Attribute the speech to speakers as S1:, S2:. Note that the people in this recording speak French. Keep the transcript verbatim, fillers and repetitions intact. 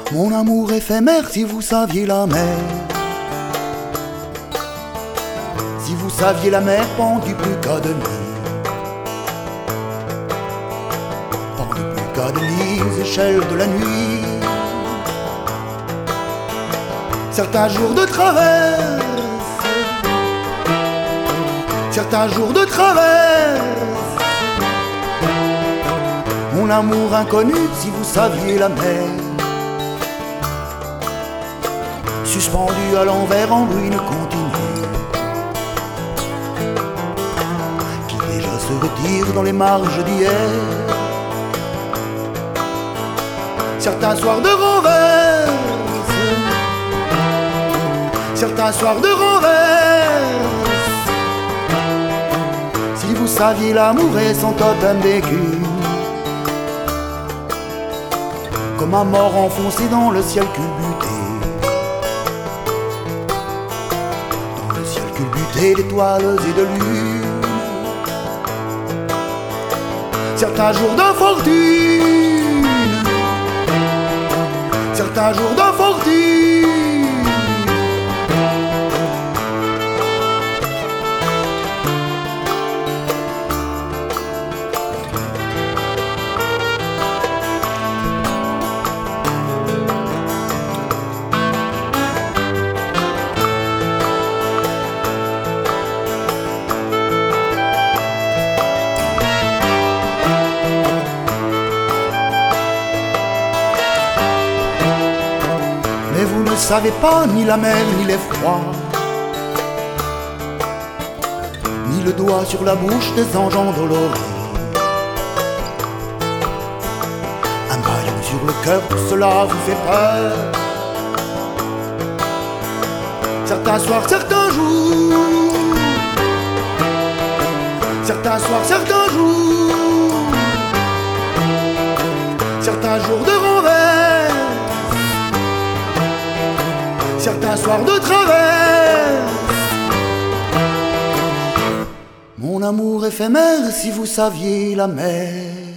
S1: Mon amour éphémère, si vous saviez la mer. Si vous saviez la mer pendue plus qu'à demi, pendue plus qu'à demi aux échelles de la nuit. Certains jours de traverse, certains jours de traverse. Mon amour inconnu, si vous saviez la mer, suspendu à l'envers en ruine continue, qui déjà se retire dans les marges d'hier. Certains soirs de renverse, certains soirs de renverse. Si vous saviez l'amour et son totem d'écume, comme un mort enfoncé dans le ciel culbuté, dans le ciel culbuté d'étoiles et de lune. Certains jours d'infortune, certains jours d'infortune. Mais vous ne savez pas ni la mer ni l'effroi, ni le doigt sur la bouche des anges endoloris. Un bâillon sur le cœur, tout cela vous fait peur. Certains soirs, certains jours, certains soirs, certains jours, certains jours de renvers, certains soirs de traverse. Mon amour éphémère, si vous saviez la mer.